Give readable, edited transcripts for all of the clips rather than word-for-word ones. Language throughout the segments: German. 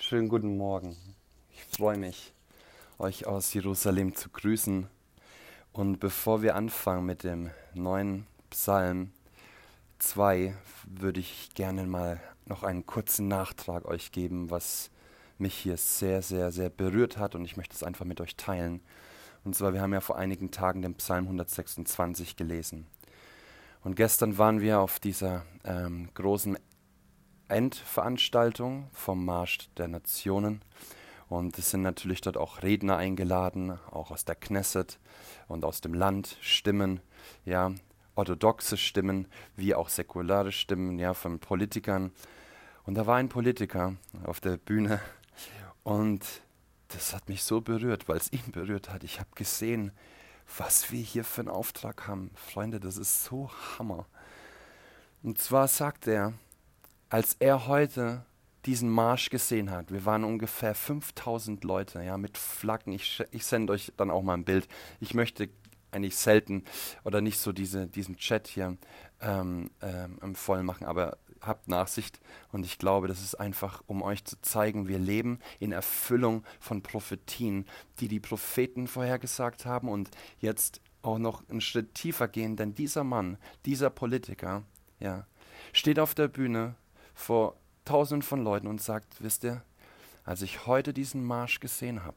Schönen guten Morgen. Ich freue mich, euch aus Jerusalem zu grüßen. Und bevor wir anfangen mit dem neuen Psalm 2, würde ich gerne mal noch einen kurzen Nachtrag euch geben, was mich hier sehr, sehr, sehr berührt hat. Und ich möchte es einfach mit euch teilen. Und zwar, wir haben ja vor einigen Tagen den Psalm 126 gelesen. Und gestern waren wir auf dieser großen Endveranstaltung vom Marsch der Nationen. Und es sind natürlich dort auch Redner eingeladen, auch aus der Knesset und aus dem Land, Stimmen, ja, orthodoxe Stimmen, wie auch säkulare Stimmen, ja, von Politikern. Und da war ein Politiker auf der Bühne und das hat mich so berührt, weil es ihn berührt hat. Ich habe gesehen, was wir hier für einen Auftrag haben. Freunde, das ist so Hammer. Und zwar sagt er, als er heute diesen Marsch gesehen hat, wir waren ungefähr 5000 Leute, ja, mit Flaggen, ich sende euch dann auch mal ein Bild. Ich möchte eigentlich selten oder nicht so diesen Chat hier voll machen, aber habt Nachsicht und ich glaube, das ist einfach, um euch zu zeigen, wir leben in Erfüllung von Prophetien, die die Propheten vorhergesagt haben und jetzt auch noch einen Schritt tiefer gehen, denn dieser Mann, dieser Politiker, ja, steht auf der Bühne vor Tausenden von Leuten und sagt, wisst ihr, als ich heute diesen Marsch gesehen habe,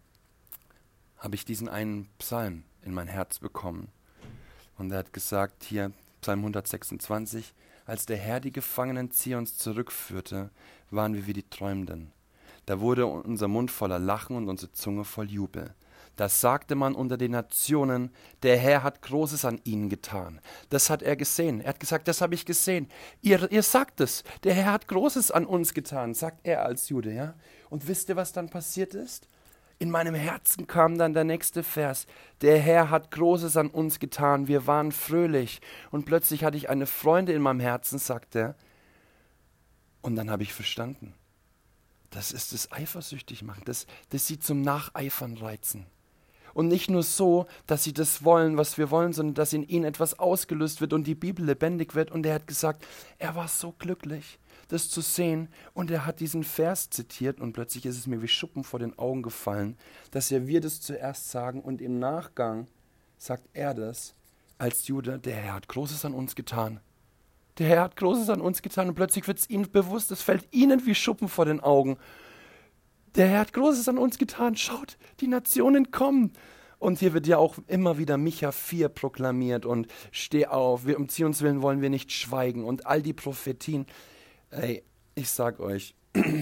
habe ich diesen einen Psalm in mein Herz bekommen. Und er hat gesagt, hier Psalm 126, als der Herr die Gefangenen Zions zurückführte, waren wir wie die Träumenden. Da wurde unser Mund voller Lachen und unsere Zunge voll Jubel. Da sagte man unter den Nationen, der Herr hat Großes an ihnen getan. Das hat er gesehen. Er hat gesagt, das habe ich gesehen. Ihr sagt es, der Herr hat Großes an uns getan, sagt er als Jude. Ja? Und wisst ihr, was dann passiert ist? In meinem Herzen kam dann der nächste Vers. Der Herr hat Großes an uns getan, wir waren fröhlich. Und plötzlich hatte ich eine Freude in meinem Herzen, sagt er. Und dann habe ich verstanden. Das ist das eifersüchtig machen, das sie zum Nacheifern reizen. Und nicht nur so, dass sie das wollen, was wir wollen, sondern dass in ihnen etwas ausgelöst wird und die Bibel lebendig wird. Und er hat gesagt, er war so glücklich, das zu sehen. Und er hat diesen Vers zitiert und plötzlich ist es mir wie Schuppen vor den Augen gefallen, dass wir das zuerst sagen und im Nachgang sagt er das als Jude, der Herr hat Großes an uns getan. Der Herr hat Großes an uns getan und plötzlich wird es ihnen bewusst, es fällt ihnen wie Schuppen vor den Augen. Der Herr hat Großes an uns getan. Schaut, die Nationen kommen. Und hier wird ja auch immer wieder Micha 4 proklamiert und steh auf, um Zions Willen wollen wir nicht schweigen und all die Prophetien. Ey, ich sag euch,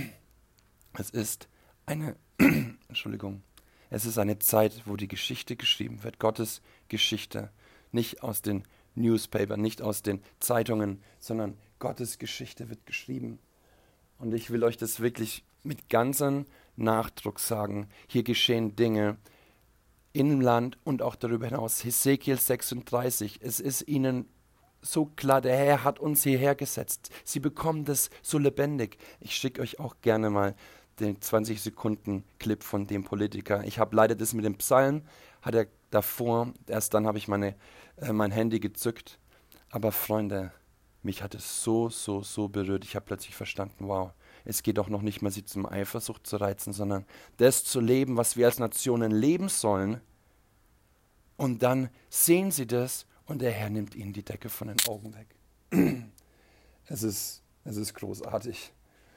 es ist eine, Entschuldigung, es ist eine Zeit, wo die Geschichte geschrieben wird, Gottes Geschichte, nicht aus den Newspapern, nicht aus den Zeitungen, sondern Gottes Geschichte wird geschrieben. Und ich will euch das wirklich mit ganzem Nachdruck sagen. Hier geschehen Dinge im Land und auch darüber hinaus. Hesekiel 36, es ist ihnen so klar, der Herr hat uns hierher gesetzt. Sie bekommen das so lebendig. Ich schicke euch auch gerne mal den 20 Sekunden Clip von dem Politiker. Ich habe leider das mit dem Psalm, hat er davor, erst dann habe ich mein Handy gezückt. Aber Freunde, mich hat es so berührt. Ich habe plötzlich verstanden, wow, es geht auch noch nicht mal, sie zum Eifersucht zu reizen, sondern das zu leben, was wir als Nationen leben sollen. Und dann sehen sie das und der Herr nimmt ihnen die Decke von den Augen weg. Es ist großartig.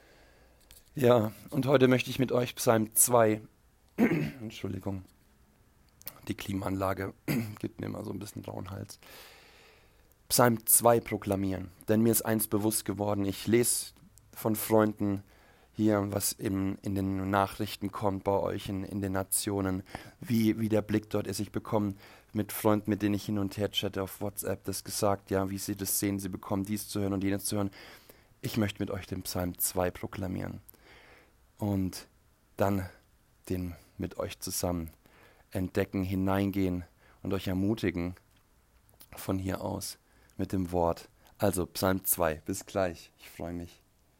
Ja, und heute möchte ich mit euch Psalm 2, Entschuldigung, die Klimaanlage gibt mir immer so ein bisschen rauen Hals. Psalm 2 proklamieren, denn mir ist eins bewusst geworden, ich lese von Freunden hier, was in den Nachrichten kommt bei euch in den Nationen, wie der Blick dort ist. Ich bekomme mit Freunden, mit denen ich hin und her chatte auf WhatsApp, das gesagt, ja, wie sie das sehen, sie bekommen dies zu hören und jenes zu hören. Ich möchte mit euch den Psalm 2 proklamieren und dann den mit euch zusammen entdecken, hineingehen und euch ermutigen von hier aus mit dem Wort. Also Psalm 2, bis gleich, ich freue mich.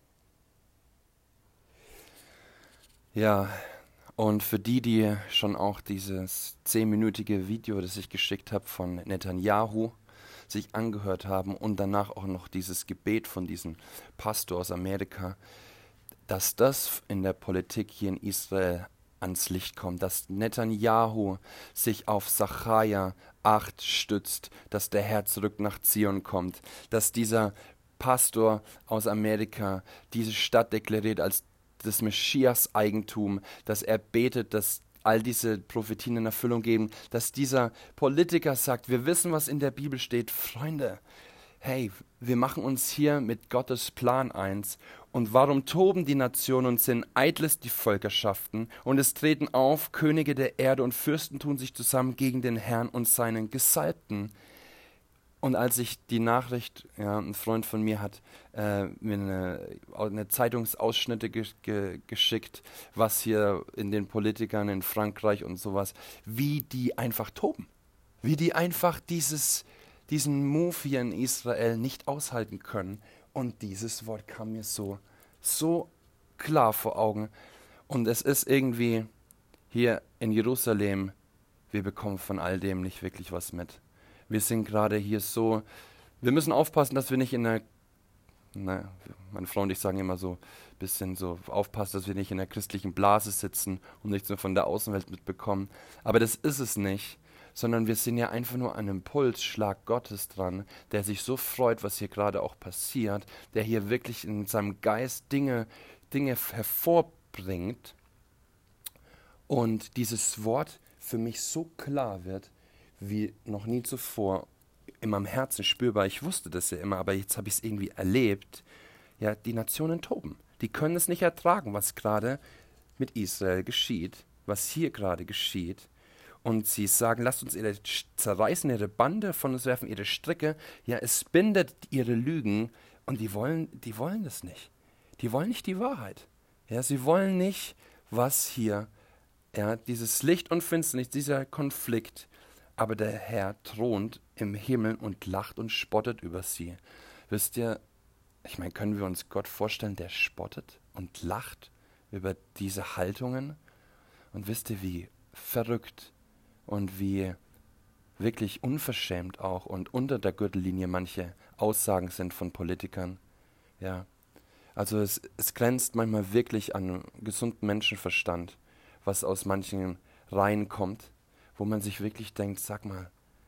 Ja, und für die schon auch dieses 10-minütige Video, das ich geschickt habe von Netanyahu, sich angehört haben und danach auch noch dieses Gebet von diesem Pastor aus Amerika, dass das in der Politik hier in Israel ans Licht kommt, dass Netanyahu sich auf Sacharja 8 stützt, dass der Herr zurück nach Zion kommt, dass dieser Pastor aus Amerika diese Stadt deklariert als das Messias-Eigentum, dass er betet, dass all diese Prophetien in Erfüllung gehen, dass dieser Politiker sagt, wir wissen, was in der Bibel steht, Freunde, hey, wir machen uns hier mit Gottes Plan eins. Und warum toben die Nationen und sind eitles die Völkerschaften? Und es treten auf Könige der Erde und Fürsten tun sich zusammen gegen den Herrn und seinen Gesalbten. Und als ich die Nachricht, ja, ein Freund von mir hat mir eine Zeitungsausschnitte geschickt, was hier in den Politikern in Frankreich und sowas, wie die einfach toben. Wie die einfach diesen Move hier in Israel nicht aushalten können. Und dieses Wort kam mir so klar vor Augen. Und es ist irgendwie hier in Jerusalem, wir bekommen von all dem nicht wirklich was mit. Wir sind gerade hier wir müssen aufpassen, dass wir nicht meine Frau und ich sagen immer so ein bisschen so, aufpassen, dass wir nicht in der christlichen Blase sitzen und nichts mehr von der Außenwelt mitbekommen. Aber das ist es nicht, sondern wir sind ja einfach nur an einem Pulsschlag Gottes dran, der sich so freut, was hier gerade auch passiert, der hier wirklich in seinem Geist Dinge hervorbringt und dieses Wort für mich so klar wird, wie noch nie zuvor in meinem Herzen spürbar. Ich wusste das ja immer, aber jetzt habe ich es irgendwie erlebt. Ja, die Nationen toben. Die können es nicht ertragen, was gerade mit Israel geschieht, was hier gerade geschieht. Und sie sagen, lasst uns zerreißen ihre Bande, von uns werfen ihre Stricke. Ja, es bindet ihre Lügen und die wollen das nicht. Die wollen nicht die Wahrheit. Ja, sie wollen nicht, was hier, ja, dieses Licht und Finsternis, dieser Konflikt. Aber der Herr thront im Himmel und lacht und spottet über sie. Wisst ihr, ich meine, können wir uns Gott vorstellen, der spottet und lacht über diese Haltungen? Und wisst ihr, wie verrückt und wie wirklich unverschämt auch und unter der Gürtellinie manche Aussagen sind von Politikern? Ja, also es grenzt manchmal wirklich an gesunden Menschenverstand, was aus manchen Reihen kommt, wo man sich wirklich denkt, sag mal,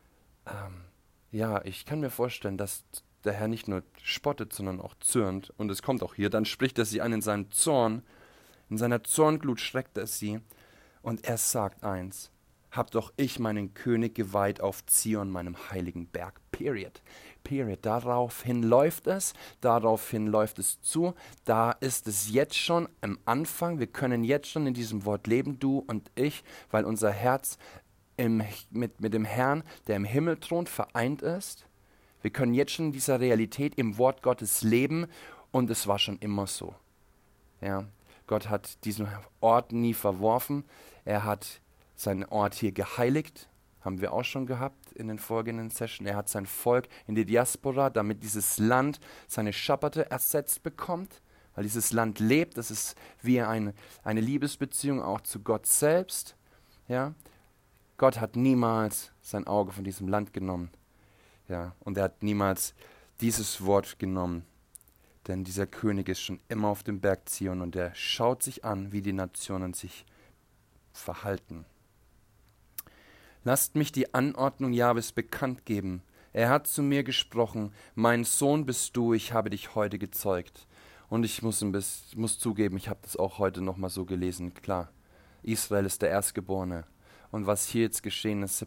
ja, ich kann mir vorstellen, dass der Herr nicht nur spottet, sondern auch zürnt. Und es kommt auch hier, dann spricht er sie an in seinem Zorn, in seiner Zornglut schreckt er sie. Und er sagt eins, hab doch ich meinen König geweiht auf Zion, meinem heiligen Berg. Period. Period. Daraufhin läuft es zu. Da ist es jetzt schon am Anfang. Wir können jetzt schon in diesem Wort leben, du und ich, weil unser Herz mit dem Herrn, der im Himmel thront, vereint ist. Wir können jetzt schon in dieser Realität im Wort Gottes leben und es war schon immer so. Ja, Gott hat diesen Ort nie verworfen. Er hat seinen Ort hier geheiligt, haben wir auch schon gehabt in den folgenden Sessions. Er hat sein Volk in die Diaspora, damit dieses Land seine Schabbate ersetzt bekommt, weil dieses Land lebt. Das ist wie eine Liebesbeziehung auch zu Gott selbst. Ja, Gott hat niemals sein Auge von diesem Land genommen. Ja, und er hat niemals dieses Wort genommen. Denn dieser König ist schon immer auf dem Berg Zion und er schaut sich an, wie die Nationen sich verhalten. Lasst mich die Anordnung Jahwes bekannt geben. Er hat zu mir gesprochen, mein Sohn bist du, ich habe dich heute gezeugt. Und ich muss zugeben, ich habe das auch heute nochmal so gelesen, klar. Israel ist der Erstgeborene. Und was hier jetzt geschehen ist,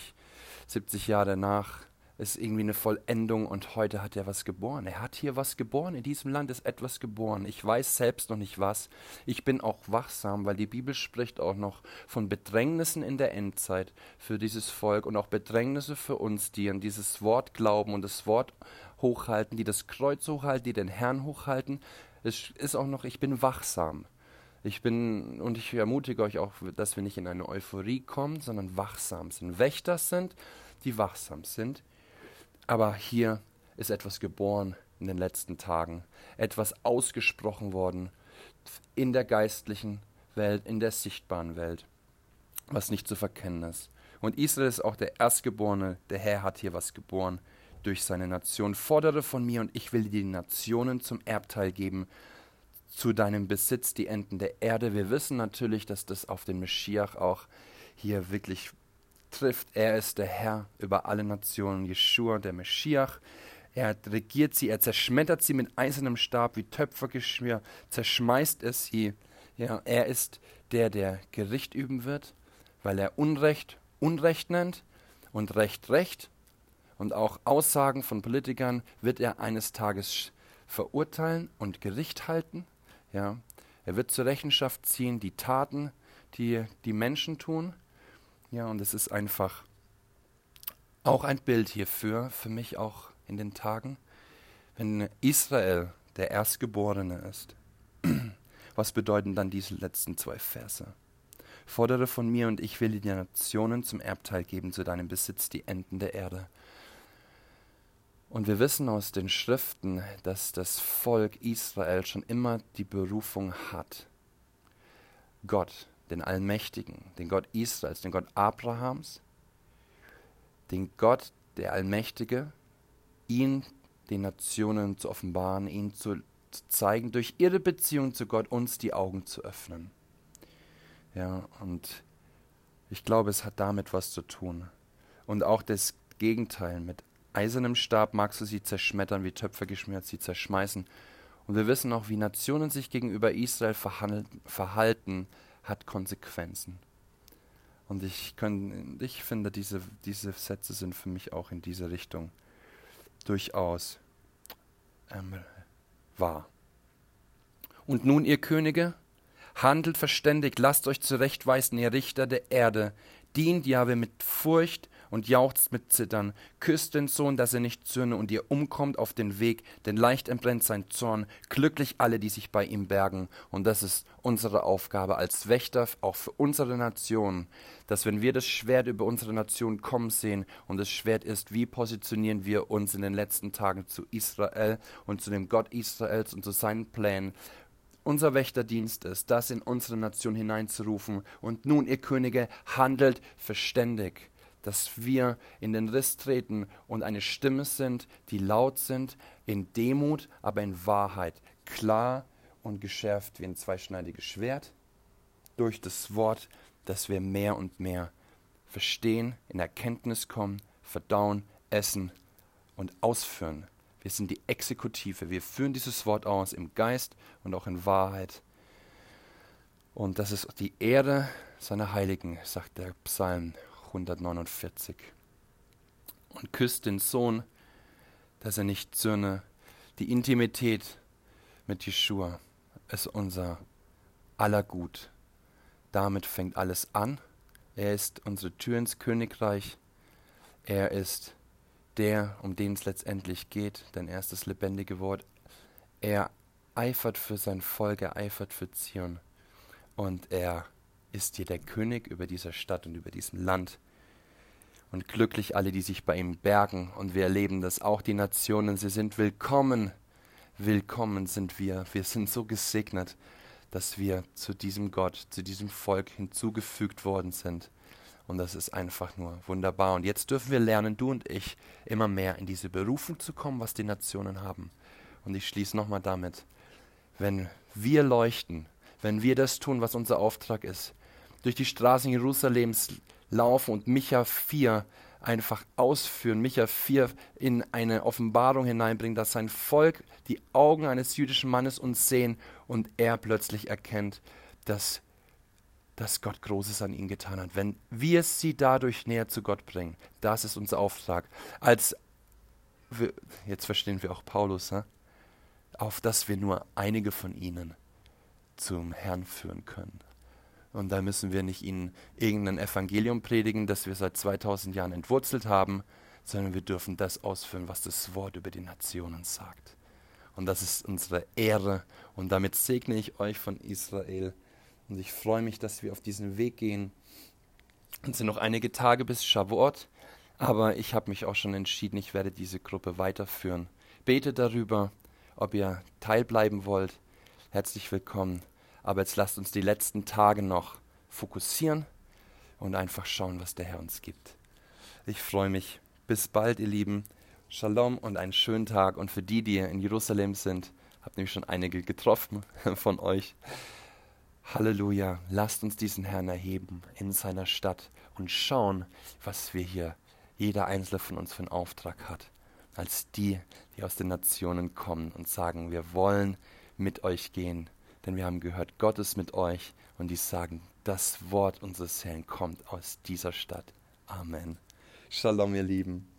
70 Jahre danach, ist irgendwie eine Vollendung und heute hat er was geboren. Er hat hier was geboren, in diesem Land ist etwas geboren. Ich weiß selbst noch nicht was. Ich bin auch wachsam, weil die Bibel spricht auch noch von Bedrängnissen in der Endzeit für dieses Volk und auch Bedrängnisse für uns, die an dieses Wort glauben und das Wort hochhalten, die das Kreuz hochhalten, die den Herrn hochhalten. Es ist auch noch, ich bin wachsam. Ich ermutige euch auch, dass wir nicht in eine Euphorie kommen, sondern wachsam sind. Wächter sind, die wachsam sind. Aber hier ist etwas geboren in den letzten Tagen, etwas ausgesprochen worden in der geistlichen Welt, in der sichtbaren Welt, was nicht zu verkennen ist. Und Israel ist auch der Erstgeborene, der Herr hat hier was geboren durch seine Nation. Fordere von mir und ich will dir die Nationen zum Erbteil geben, zu deinem Besitz die Enden der Erde. Wir wissen natürlich, dass das auf den Meschiach auch hier wirklich trifft. Er ist der Herr über alle Nationen, Jeschua, der Meschiach. Er regiert sie, er zerschmettert sie mit eisernem Stab wie Töpfergeschirr, zerschmeißt es sie. Ja, er ist der, der Gericht üben wird, weil er Unrecht Unrecht nennt und Recht Recht. Und auch Aussagen von Politikern wird er eines Tages verurteilen und Gericht halten. Ja, er wird zur Rechenschaft ziehen die Taten, die die Menschen tun. Ja, und es ist einfach auch ein Bild hierfür, für mich auch in den Tagen, wenn Israel der Erstgeborene ist. Was bedeuten dann diese letzten 2 Verse? Fordere von mir und ich will dir die Nationen zum Erbteil geben, zu deinem Besitz die Enden der Erde. Und wir wissen aus den Schriften, dass das Volk Israel schon immer die Berufung hat, Gott, den Allmächtigen, den Gott Israels, den Gott Abrahams, den Gott, der Allmächtige, ihn den Nationen zu offenbaren, ihn zu zeigen, durch ihre Beziehung zu Gott uns die Augen zu öffnen. Ja, und ich glaube, es hat damit was zu tun. Und auch das Gegenteil, mit eisernem Stab magst du sie zerschmettern, wie Töpfer geschmiert, sie zerschmeißen. Und wir wissen auch, wie Nationen sich gegenüber Israel verhalten, hat Konsequenzen. Und ich finde, diese Sätze sind für mich auch in diese Richtung durchaus wahr. Und nun, ihr Könige, handelt verständig, lasst euch zurechtweisen, ihr Richter der Erde, dient Jahwe mit Furcht und jauchzt mit Zittern, küsst den Sohn, dass er nicht zürne und ihr umkommt auf den Weg, denn leicht entbrennt sein Zorn, glücklich alle, die sich bei ihm bergen. Und das ist unsere Aufgabe als Wächter, auch für unsere Nation, dass wenn wir das Schwert über unsere Nation kommen sehen und das Schwert ist, wie positionieren wir uns in den letzten Tagen zu Israel und zu dem Gott Israels und zu seinen Plänen. Unser Wächterdienst ist, das in unsere Nation hineinzurufen. Und nun, ihr Könige, handelt verständig, dass wir in den Riss treten und eine Stimme sind, die laut sind, in Demut, aber in Wahrheit, klar und geschärft wie ein zweischneidiges Schwert, durch das Wort, dass wir mehr und mehr verstehen, in Erkenntnis kommen, verdauen, essen und ausführen. Wir sind die Exekutive, wir führen dieses Wort aus im Geist und auch in Wahrheit. Und das ist die Ehre seiner Heiligen, sagt der Psalm 149. Und küsst den Sohn, dass er nicht zürne. Die Intimität mit Jeschua ist unser aller Gut. Damit fängt alles an. Er ist unsere Tür ins Königreich. Er ist der, um den es letztendlich geht, denn er ist das lebendige Wort. Er eifert für sein Volk, er eifert für Zion. Und er ist hier der König über dieser Stadt und über diesem Land. Und glücklich alle, die sich bei ihm bergen. Und wir erleben das auch, die Nationen, sie sind willkommen. Willkommen sind wir. Wir sind so gesegnet, dass wir zu diesem Gott, zu diesem Volk hinzugefügt worden sind. Und das ist einfach nur wunderbar. Und jetzt dürfen wir lernen, du und ich, immer mehr in diese Berufung zu kommen, was die Nationen haben. Und ich schließe nochmal damit, wenn wir leuchten, wenn wir das tun, was unser Auftrag ist, durch die Straßen Jerusalems laufen und Micha 4 einfach ausführen, Micha 4 in eine Offenbarung hineinbringen, dass sein Volk die Augen eines jüdischen Mannes uns sehen und er plötzlich erkennt, dass Gott Großes an ihn getan hat. Wenn wir sie dadurch näher zu Gott bringen, das ist unser Auftrag. Jetzt verstehen wir auch Paulus, auf dass wir nur einige von ihnen zum Herrn führen können. Und da müssen wir nicht ihnen irgendein Evangelium predigen, das wir seit 2000 Jahren entwurzelt haben, sondern wir dürfen das ausführen, was das Wort über die Nationen sagt. Und das ist unsere Ehre. Und damit segne ich euch von Israel. Und ich freue mich, dass wir auf diesen Weg gehen. Es sind noch einige Tage bis Shavuot, aber ich habe mich auch schon entschieden, ich werde diese Gruppe weiterführen. Betet darüber, ob ihr teilbleiben wollt. Herzlich willkommen. Aber jetzt lasst uns die letzten Tage noch fokussieren und einfach schauen, was der Herr uns gibt. Ich freue mich. Bis bald, ihr Lieben. Shalom und einen schönen Tag. Und für die, die in Jerusalem sind, Habe nämlich schon einige getroffen von euch. Halleluja, lasst uns diesen Herrn erheben in seiner Stadt und schauen, was wir hier, jeder Einzelne von uns für einen Auftrag hat. Als die, die aus den Nationen kommen und sagen, wir wollen mit euch gehen, denn wir haben gehört, Gott ist mit euch und die sagen, das Wort unseres Herrn kommt aus dieser Stadt. Amen. Shalom, ihr Lieben.